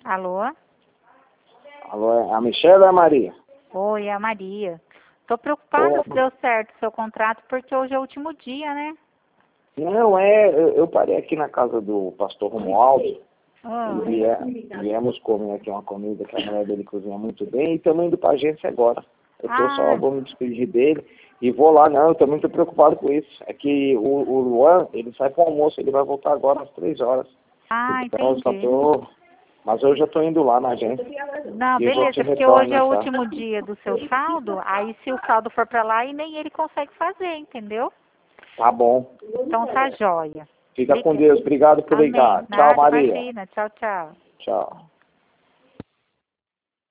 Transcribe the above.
Alô? Alô, é a Michelle ou é a Maria? Oi, é a Maria. Tô preocupada se deu certo o seu contrato, porque hoje é o último dia, né? Não, eu parei aqui na casa do pastor Romualdo viemos comer aqui uma comida que a mulher dele cozinha muito bem e estamos indo pra agência agora. Vou me despedir dele e vou lá, não, eu tô muito preocupado com isso. É que o Luan, ele sai pro almoço, ele vai voltar agora às 3 horas. Então, entendi. mas eu já tô indo lá na agência. Não, E vou te beleza, porque hoje é o retornar, tá? último dia do seu saldo, aí se o saldo for pra lá, e nem ele consegue fazer, entendeu? Tá bom. Então tá jóia. Fica com Deus. Obrigado por ligar. Amém. Tchau, Nada, Maria. imagina. Tchau, tchau. Tchau.